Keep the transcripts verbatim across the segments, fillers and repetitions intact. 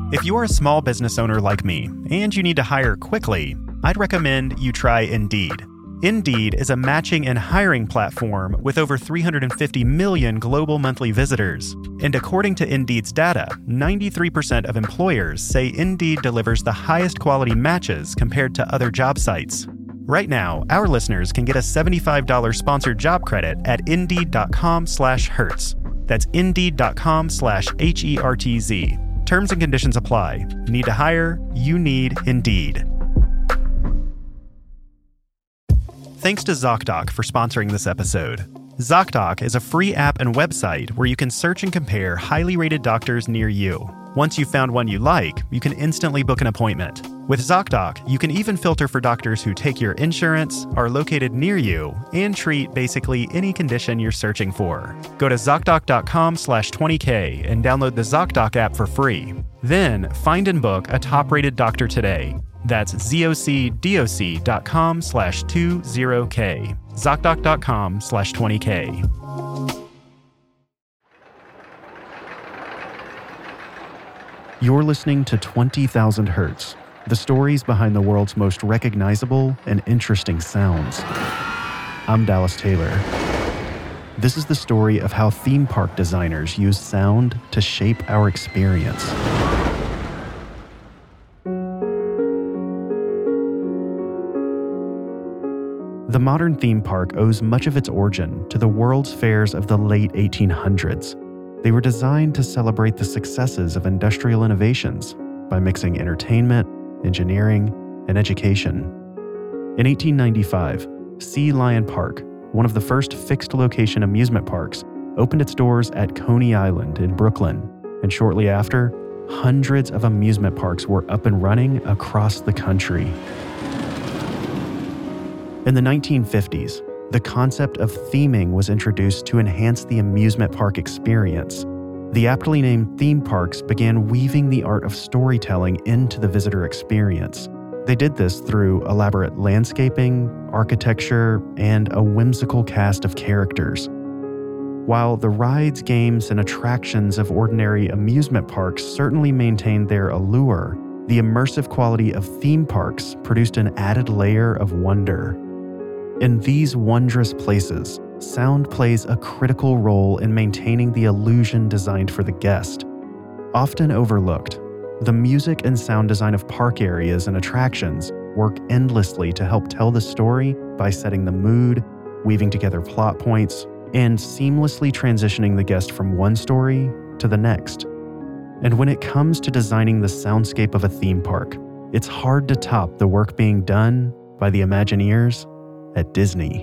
If you're a small business owner like me and you need to hire quickly, I'd recommend you try Indeed. Indeed is a matching and hiring platform with over three hundred fifty million global monthly visitors. And according to Indeed's data, ninety-three percent of employers say Indeed delivers the highest quality matches compared to other job sites. Right now, our listeners can get a seventy-five dollars sponsored job credit at Indeed.com slash Hertz. That's Indeed.com slash H E R T Z. Terms and conditions apply. Need to hire? You need Indeed. Thanks to ZocDoc for sponsoring this episode. ZocDoc is a free app and website where you can search and compare highly rated doctors near you. Once you've found one you like, you can instantly book an appointment. With ZocDoc, you can even filter for doctors who take your insurance, are located near you, and treat basically any condition you're searching for. Go to ZocDoc.com slash 20K and download the ZocDoc app for free. Then, find and book a top-rated doctor today. That's ZocDoc.com slash 20K. ZocDoc.com slash 20K. You're listening to twenty thousand Hertz, the stories behind the world's most recognizable and interesting sounds. I'm Dallas Taylor. This is the story of how theme park designers use sound to shape our experience. The modern theme park owes much of its origin to the World's Fairs of the late eighteen hundreds. They were designed to celebrate the successes of industrial innovations by mixing entertainment, engineering, and education. In eighteen ninety-five, Sea Lion Park, one of the first fixed-location amusement parks, opened its doors at Coney Island in Brooklyn, and shortly after, hundreds of amusement parks were up and running across the country. In the nineteen fifties, the concept of theming was introduced to enhance the amusement park experience. The aptly named theme parks began weaving the art of storytelling into the visitor experience. They did this through elaborate landscaping, architecture, and a whimsical cast of characters. While the rides, games, and attractions of ordinary amusement parks certainly maintained their allure, the immersive quality of theme parks produced an added layer of wonder. In these wondrous places, sound plays a critical role in maintaining the illusion designed for the guest. Often overlooked, the music and sound design of park areas and attractions work endlessly to help tell the story by setting the mood, weaving together plot points, and seamlessly transitioning the guest from one story to the next. And when it comes to designing the soundscape of a theme park, it's hard to top the work being done by the Imagineers at Disney.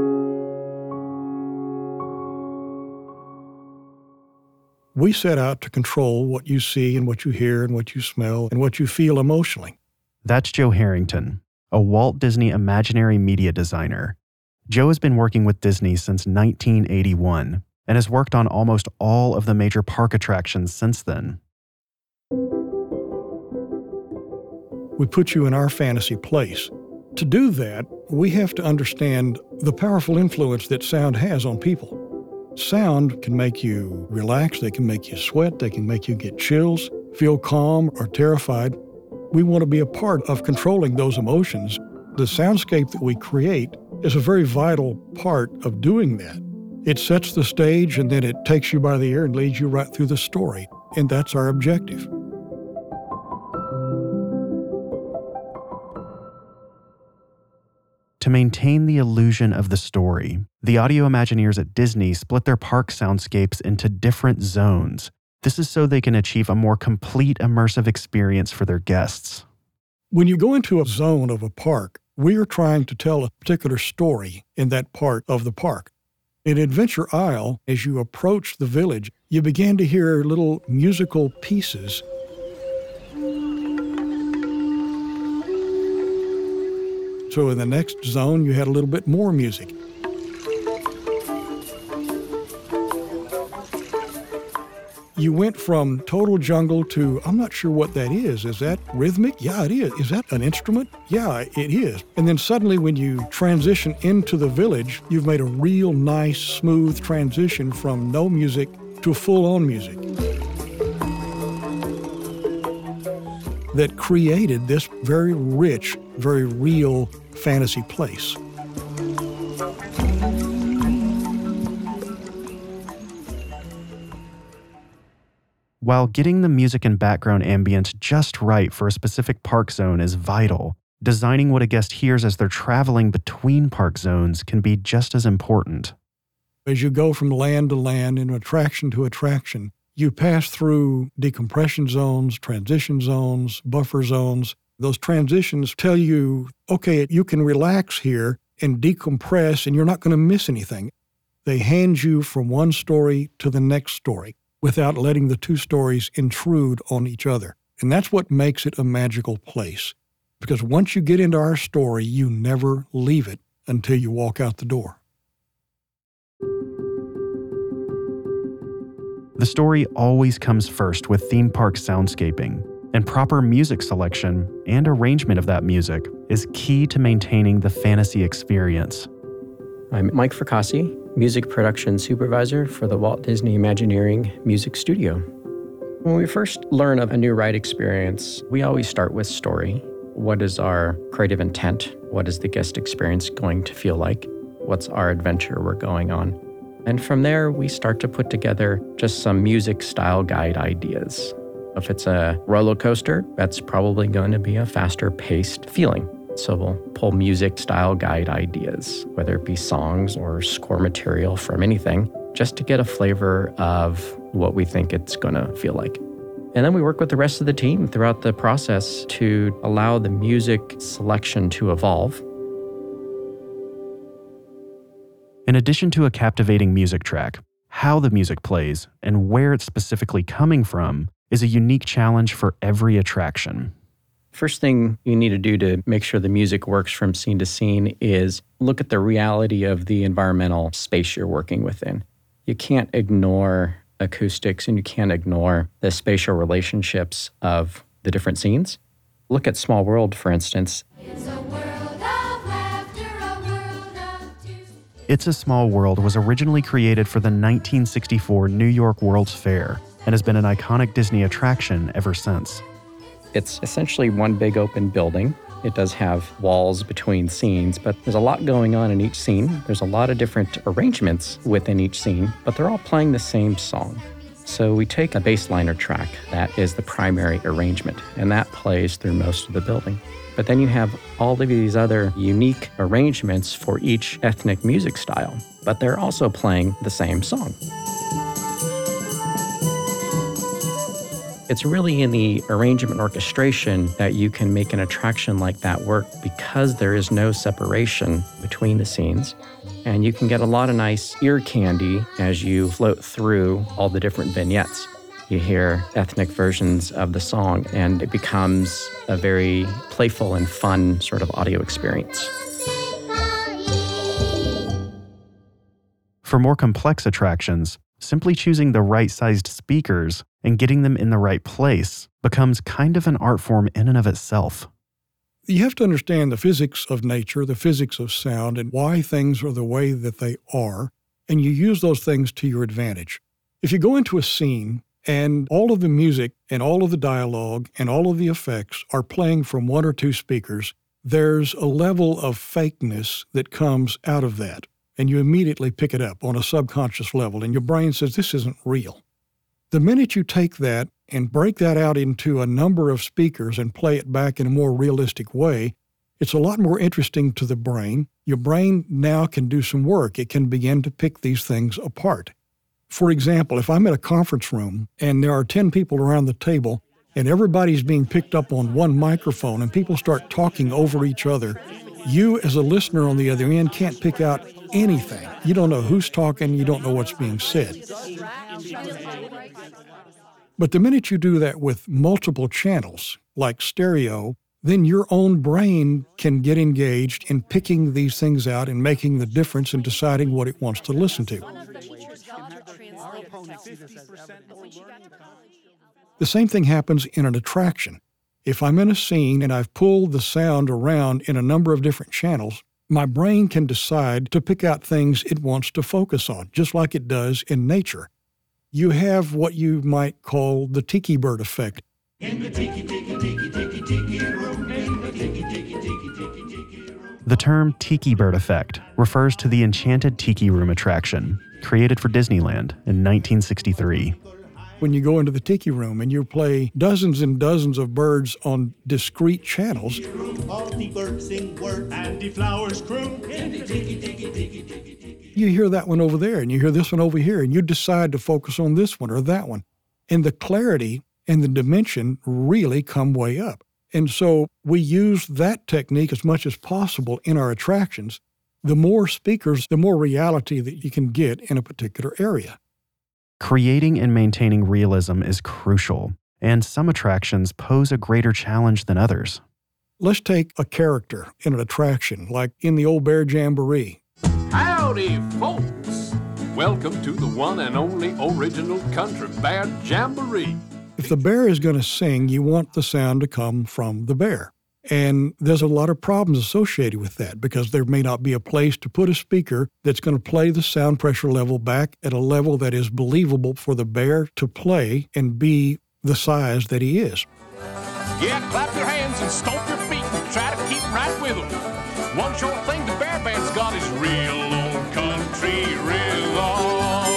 We set out to control what you see and what you hear and what you smell and what you feel emotionally. That's Joe Harrington, a Walt Disney Imaginary media designer. Joe has been working with Disney since nineteen eighty-one and has worked on almost all of the major park attractions since then. We put you in our fantasy place. To do that, we have to understand the powerful influence that sound has on people. Sound can make you relax, they can make you sweat, they can make you get chills, feel calm or terrified. We want to be a part of controlling those emotions. The soundscape that we create is a very vital part of doing that. It sets the stage and then it takes you by the ear and leads you right through the story, and that's our objective. To maintain the illusion of the story, the audio Imagineers at Disney split their park soundscapes into different zones. This is so they can achieve a more complete immersive experience for their guests. When you go into a zone of a park, we are trying to tell a particular story in that part of the park. In Adventure Isle, as you approach the village, you began to hear little musical pieces. So in the next zone, you had a little bit more music. You went from total jungle to, I'm not sure what that is. Is that rhythmic? Yeah, it is. Is that an instrument? Yeah, it is. And then suddenly when you transition into the village, you've made a real nice, smooth transition from no music to full-on music. that created this very rich, very real fantasy place. While getting the music and background ambience just right for a specific park zone is vital, designing what a guest hears as they're traveling between park zones can be just as important. As you go from land to land and attraction to attraction, you pass through decompression zones, transition zones, buffer zones. Those transitions tell you, okay, you can relax here and decompress and you're not going to miss anything. They hand you from one story to the next story without letting the two stories intrude on each other. And that's what makes it a magical place. Because once you get into our story, you never leave it until you walk out the door. The story always comes first with theme park soundscaping, and proper music selection and arrangement of that music is key to maintaining the fantasy experience. I'm Mike Fracassi, Music Production Supervisor for the Walt Disney Imagineering Music Studio. When we first learn of a new ride experience, we always start with story. What is our creative intent? What is the guest experience going to feel like? What's our adventure we're going on? And from there, we start to put together just some music style guide ideas. If it's a roller coaster, that's probably going to be a faster paced feeling. So we'll pull music style guide ideas, whether it be songs or score material from anything, just to get a flavor of what we think it's going to feel like. And then we work with the rest of the team throughout the process to allow the music selection to evolve. In addition to a captivating music track, how the music plays and where it's specifically coming from is a unique challenge for every attraction. First thing you need to do to make sure the music works from scene to scene is look at the reality of the environmental space you're working within. You can't ignore acoustics and you can't ignore the spatial relationships of the different scenes. Look at Small World, for instance. It's a world of laughter, a world of tears. It's a Small World was originally created for the nineteen sixty-four New York World's Fair and has been an iconic Disney attraction ever since. It's essentially one big open building. It does have walls between scenes, but there's a lot going on in each scene. There's a lot of different arrangements within each scene, but they're all playing the same song. So we take a bassliner track that is the primary arrangement, and that plays through most of the building. But then you have all of these other unique arrangements for each ethnic music style, but they're also playing the same song. It's really in the arrangement and orchestration that you can make an attraction like that work because there is no separation between the scenes. And you can get a lot of nice ear candy as you float through all the different vignettes. You hear ethnic versions of the song, and it becomes a very playful and fun sort of audio experience. For more complex attractions, simply choosing the right-sized speakers and getting them in the right place becomes kind of an art form in and of itself. You have to understand the physics of nature, the physics of sound, and why things are the way that they are, and you use those things to your advantage. If you go into a scene and all of the music and all of the dialogue and all of the effects are playing from one or two speakers, there's a level of fakeness that comes out of that, and you immediately pick it up on a subconscious level, and your brain says, this isn't real. The minute you take that and break that out into a number of speakers and play it back in a more realistic way, it's a lot more interesting to the brain. Your brain now can do some work. It can begin to pick these things apart. For example, if I'm at a conference room and there are ten people around the table and everybody's being picked up on one microphone and people start talking over each other, you as a listener on the other end can't pick out anything. You don't know who's talking. You don't know what's being said. But the minute you do that with multiple channels, like stereo, then your own brain can get engaged in picking these things out and making the difference and deciding what it wants to listen to. The same thing happens in an attraction. If I'm in a scene and I've pulled the sound around in a number of different channels, my brain can decide to pick out things it wants to focus on, just like it does in nature. You have what you might call the tiki bird effect. In the tiki, tiki, tiki, tiki. The term Tiki Bird Effect refers to the Enchanted Tiki Room attraction, created for Disneyland in nineteen sixty-three. When you go into the Tiki Room and you play dozens and dozens of birds on discrete channels, you hear that one over there and you hear this one over here, and you decide to focus on this one or that one. And the clarity and the dimension really come way up. And so we use that technique as much as possible in our attractions. The more speakers, the more reality that you can get in a particular area. Creating and maintaining realism is crucial, and some attractions pose a greater challenge than others. Let's take a character in an attraction, like in the Old Bear Jamboree. Howdy, folks! Welcome to the one and only original Country Bear Jamboree. If the bear is going to sing, you want the sound to come from the bear. And there's a lot of problems associated with that because there may not be a place to put a speaker that's going to play the sound pressure level back at a level that is believable for the bear to play and be the size that he is. Yeah, clap your hands and stomp your feet and try to keep right with them. One short thing the bear band's got is real old country rhythm.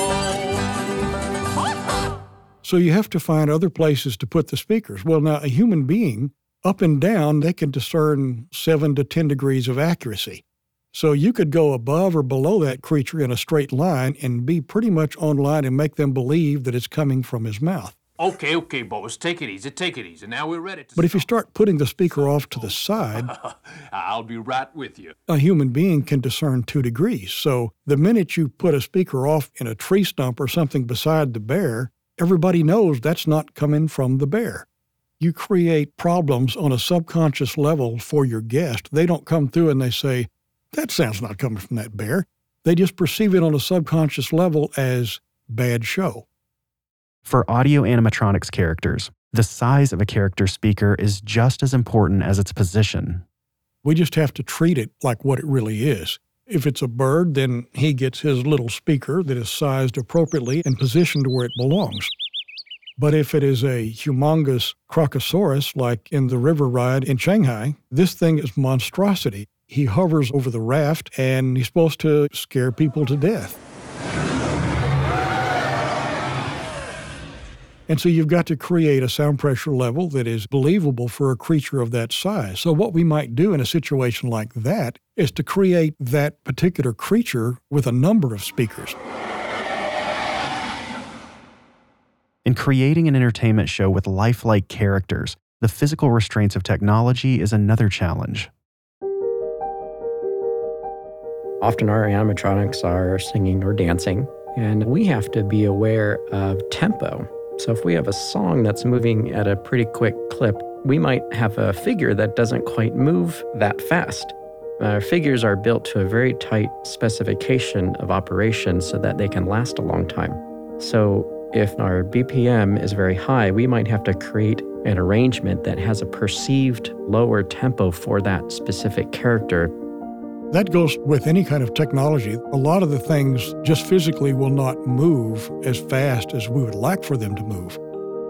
So you have to find other places to put the speakers. Well, now, a human being, up and down, they can discern seven to ten degrees of accuracy. So you could go above or below that creature in a straight line and be pretty much on line and make them believe that it's coming from his mouth. Okay, okay, boys, take it easy, take it easy. Now we're ready to But if you start putting the speaker off to the side, I'll be right with you. A human being can discern two degrees. So the minute you put a speaker off in a tree stump or something beside the bear, everybody knows that's not coming from the bear. You create problems on a subconscious level for your guest. They don't come through and they say, that sound's not coming from that bear. They just perceive it on a subconscious level as bad show. For audio animatronics characters, the size of a character speaker is just as important as its position. We just have to treat it like what it really is. If it's a bird, then he gets his little speaker that is sized appropriately and positioned where it belongs. But if it is a humongous crocosaurus, like in the river ride in Shanghai, this thing is monstrosity. He hovers over the raft, and he's supposed to scare people to death. And so you've got to create a sound pressure level that is believable for a creature of that size. So what we might do in a situation like that is to create that particular creature with a number of speakers. In creating an entertainment show with lifelike characters, the physical restraints of technology is another challenge. Often our animatronics are singing or dancing, and we have to be aware of tempo. So if we have a song that's moving at a pretty quick clip, we might have a figure that doesn't quite move that fast. Our figures are built to a very tight specification of operation so that they can last a long time. So if our B P M is very high, we might have to create an arrangement that has a perceived lower tempo for that specific character. That goes with any kind of technology. A lot of the things just physically will not move as fast as we would like for them to move.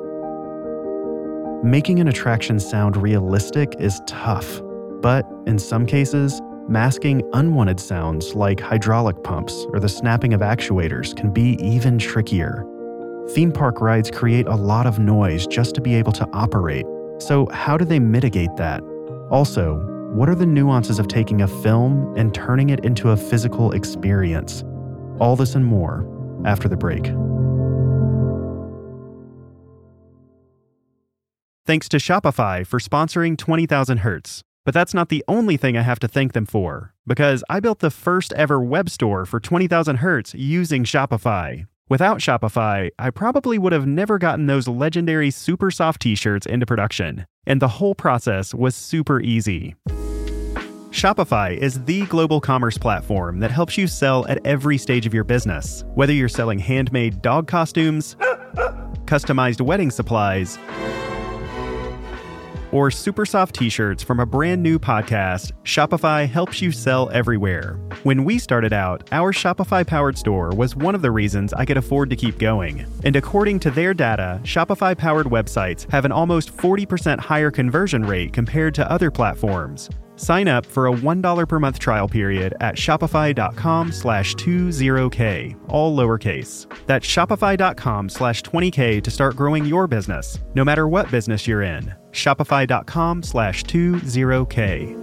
Making an attraction sound realistic is tough, but in some cases, masking unwanted sounds like hydraulic pumps or the snapping of actuators can be even trickier. Theme park rides create a lot of noise just to be able to operate. So how do they mitigate that? Also, what are the nuances of taking a film and turning it into a physical experience? All this and more after the break. Thanks to Shopify for sponsoring twenty thousand hertz. But that's not the only thing I have to thank them for, because I built the first ever web store for twenty thousand hertz using Shopify. Without Shopify, I probably would have never gotten those legendary super soft t-shirts into production, and the whole process was super easy. Shopify is the global commerce platform that helps you sell at every stage of your business, whether you're selling handmade dog costumes, customized wedding supplies, or super soft t-shirts from a brand new podcast, Shopify helps you sell everywhere. When we started out, our Shopify-powered store was one of the reasons I could afford to keep going. And according to their data, Shopify-powered websites have an almost forty percent higher conversion rate compared to other platforms. Sign up for a one dollar per month trial period at shopify.com slash 20k, all lowercase. That's shopify.com slash 20k to start growing your business, no matter what business you're in. Shopify.com slash 20k.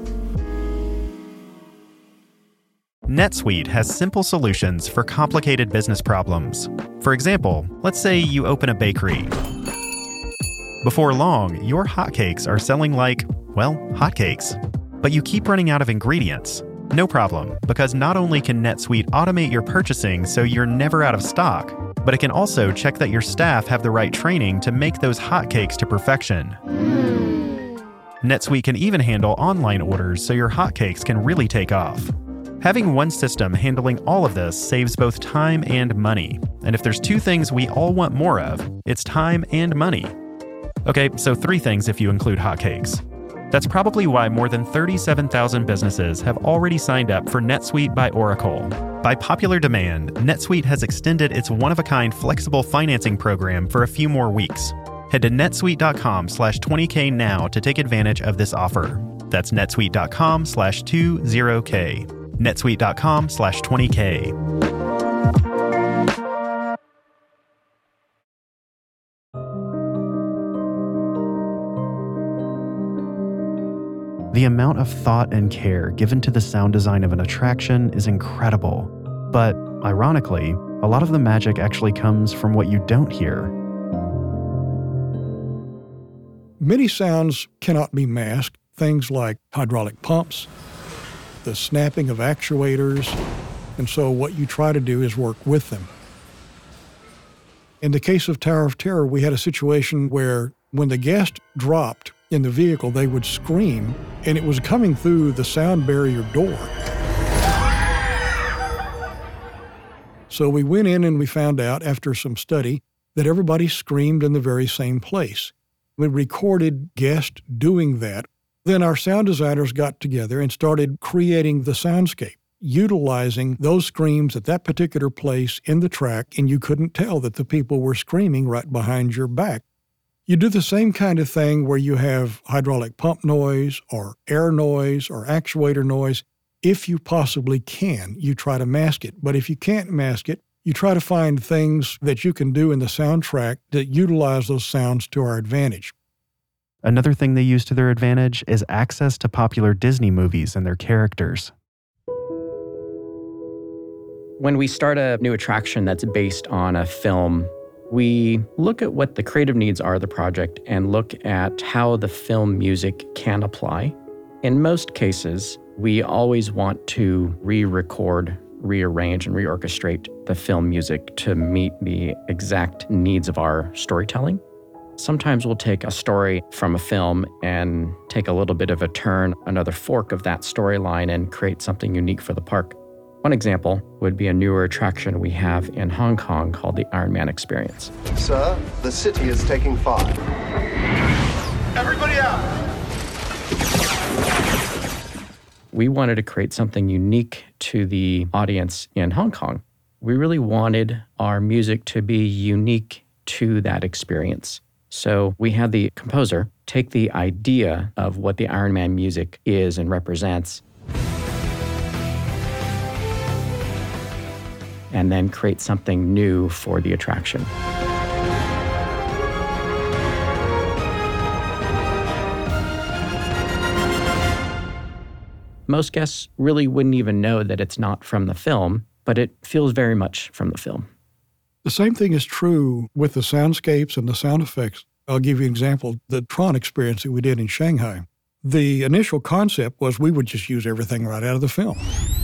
NetSuite has simple solutions for complicated business problems. For example, let's say you open a bakery. Before long, your hotcakes are selling like, well, hotcakes. But you keep running out of ingredients. No problem, because not only can NetSuite automate your purchasing so you're never out of stock, but it can also check that your staff have the right training to make those hotcakes to perfection. NetSuite can even handle online orders so your hotcakes can really take off. Having one system handling all of this saves both time and money. And if there's two things we all want more of, it's time and money. Okay, so three things if you include hotcakes. That's probably why more than thirty-seven thousand businesses have already signed up for NetSuite by Oracle. By popular demand, NetSuite has extended its one-of-a-kind flexible financing program for a few more weeks. Head to netsuite.com slash 20k now to take advantage of this offer. That's netsuite.com slash 20k. netsuite.com slash 20k. The amount of thought and care given to the sound design of an attraction is incredible. But, ironically, a lot of the magic actually comes from what you don't hear. Many sounds cannot be masked. Things like hydraulic pumps, the snapping of actuators, and so what you try to do is work with them. In the case of Tower of Terror, we had a situation where when the guest dropped in the vehicle, they would scream, and it was coming through the sound barrier door. So we went in and we found out after some study that everybody screamed in the very same place. We recorded guests doing that. Then our sound designers got together and started creating the soundscape, utilizing those screams at that particular place in the track, and you couldn't tell that the people were screaming right behind your back. You do the same kind of thing where you have hydraulic pump noise or air noise or actuator noise. If you possibly can, you try to mask it. But if you can't mask it, you try to find things that you can do in the soundtrack that utilize those sounds to our advantage. Another thing they use to their advantage is access to popular Disney movies and their characters. When we start a new attraction that's based on a film, we look at what the creative needs are of the project and look at how the film music can apply. In most cases, we always want to re-record, rearrange, and reorchestrate the film music to meet the exact needs of our storytelling. Sometimes we'll take a story from a film and take a little bit of a turn, another fork of that storyline, and create something unique for the park. One example would be a newer attraction we have in Hong Kong called the Iron Man Experience. Sir, the city is taking fire. Everybody out! We wanted to create something unique to the audience in Hong Kong. We really wanted our music to be unique to that experience. So we had the composer take the idea of what the Iron Man music is and represents, and then create something new for the attraction. Most guests really wouldn't even know that it's not from the film, but it feels very much from the film. The same thing is true with the soundscapes and the sound effects. I'll give you an example, the Tron experience that we did in Shanghai. The initial concept was we would just use everything right out of the film.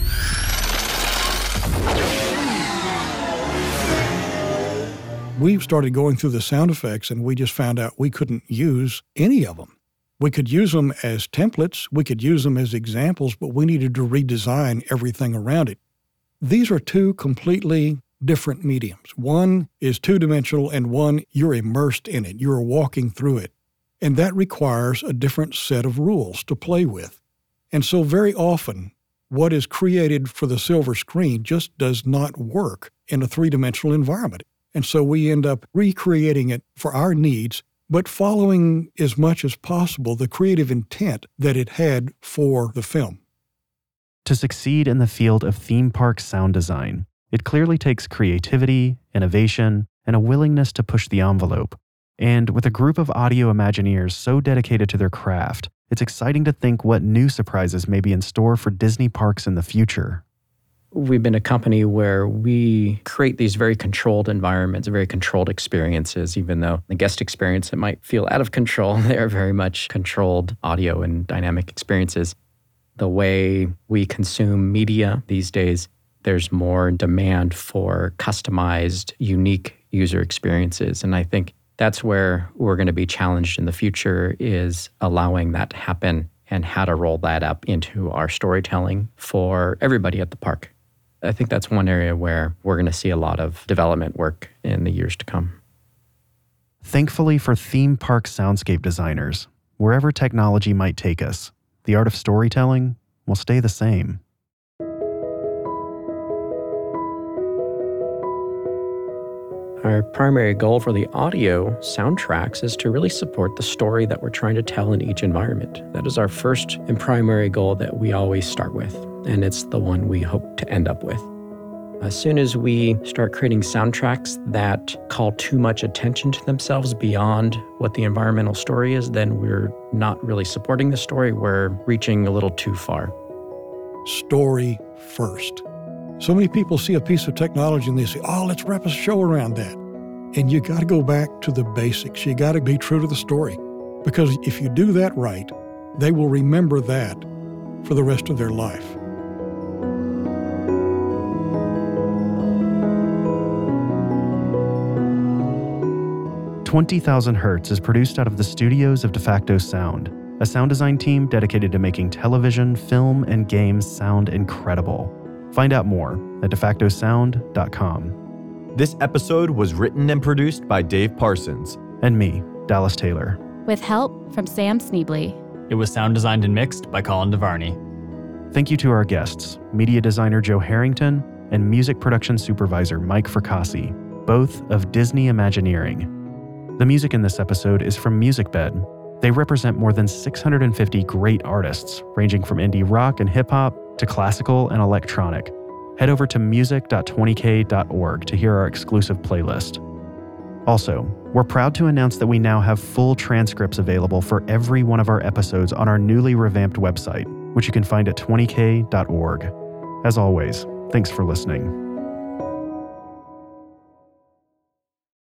We started going through the sound effects and we just found out we couldn't use any of them. We could use them as templates, we could use them as examples, but we needed to redesign everything around it. These are two completely different mediums. One is two-dimensional and one, you're immersed in it. You're walking through it. And that requires a different set of rules to play with. And so very often, what is created for the silver screen just does not work in a three-dimensional environment. And so we end up recreating it for our needs, but following as much as possible the creative intent that it had for the film. To succeed in the field of theme park sound design, it clearly takes creativity, innovation, and a willingness to push the envelope. And with a group of audio Imagineers so dedicated to their craft, it's exciting to think what new surprises may be in store for Disney parks in the future. We've been a company where we create these very controlled environments, very controlled experiences, even though the guest experience, it might feel out of control. They are very much controlled audio and dynamic experiences. The way we consume media these days, there's more demand for customized, unique user experiences. And I think that's where we're going to be challenged in the future, is allowing that to happen and how to roll that up into our storytelling for everybody at the park. I think that's one area where we're going to see a lot of development work in the years to come. Thankfully for theme park soundscape designers, wherever technology might take us, the art of storytelling will stay the same. Our primary goal for the audio soundtracks is to really support the story that we're trying to tell in each environment. That is our first and primary goal that we always start with, and it's the one we hope to end up with. As soon as we start creating soundtracks that call too much attention to themselves beyond what the environmental story is, then we're not really supporting the story. We're reaching a little too far. Story first. So many people see a piece of technology and they say, oh, let's wrap a show around that. And you got to go back to the basics. You got to be true to the story. Because if you do that right, they will remember that for the rest of their life. twenty thousand Hertz is produced out of the studios of DeFacto Sound, a sound design team dedicated to making television, film, and games sound incredible. Find out more at de facto sound dot com. This episode was written and produced by Dave Parsons. And me, Dallas Taylor. With help from Sam Sneebly. It was sound designed and mixed by Colin DeVarney. Thank you to our guests, media designer Joe Harrington and music production supervisor Mike Fracassi, both of Disney Imagineering. The music in this episode is from MusicBed. They represent more than six hundred fifty great artists, ranging from indie rock and hip-hop to classical and electronic. Head over to music dot twenty k dot org to hear our exclusive playlist. Also, we're proud to announce that we now have full transcripts available for every one of our episodes on our newly revamped website, which you can find at twenty k dot org. As always, thanks for listening.